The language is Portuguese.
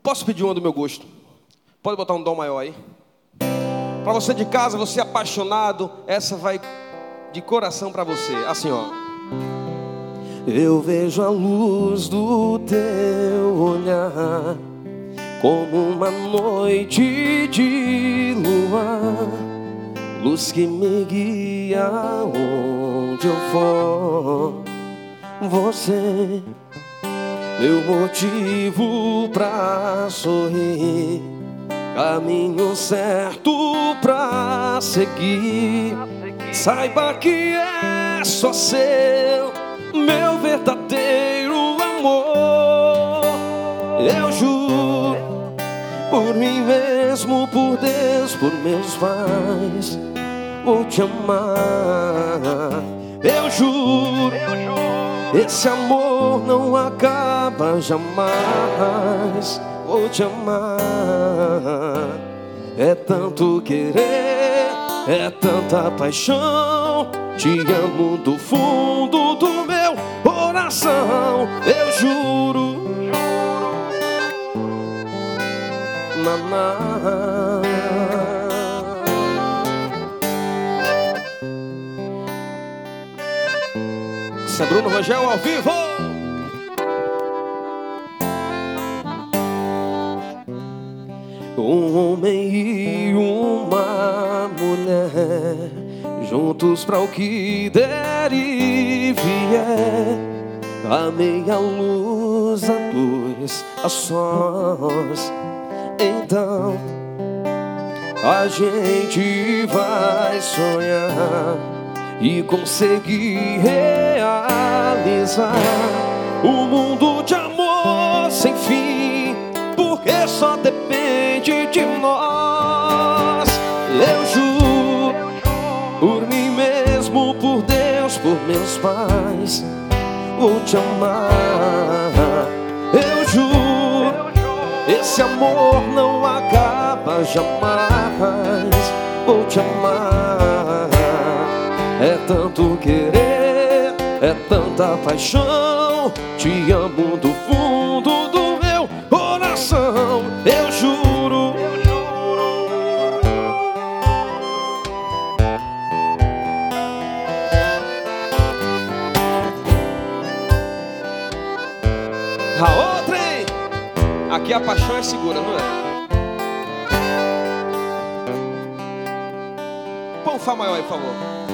Posso pedir uma do meu gosto? Pode botar um dó maior aí. Para você de casa, você apaixonado, essa vai de coração para você. Assim, ó. Eu vejo a luz do teu olhar como uma noite de luar, luz que me guia onde eu for. Você, meu motivo pra sorrir, caminho certo pra seguir. Saiba que é só seu, meu verdadeiro amor. Eu juro, por mim mesmo, por Deus, por meus pais, vou te amar. Eu juro, esse amor não acaba jamais. Vou te amar. É tanto querer, é tanta paixão. Te amo do fundo do meu coração. Eu juro. Mamá. Isso é Bruno Rangel ao vivo. Um homem e uma mulher, juntos pra o que der e vier. A meia luz, a dois, a sós. Então a gente vai sonhar e conseguir realizar um mundo de amor sem fim, porque só depende de nós. Eu juro, por mim mesmo, por Deus, por meus pais, vou te amar. Eu juro, esse amor não acaba jamais. Vou te amar. É tanto querer, é tanta paixão. Te amo do fundo do meu coração. Eu juro. A outra, hein? Aqui a paixão é segura, não é? Põe um Fá maior aí, por favor.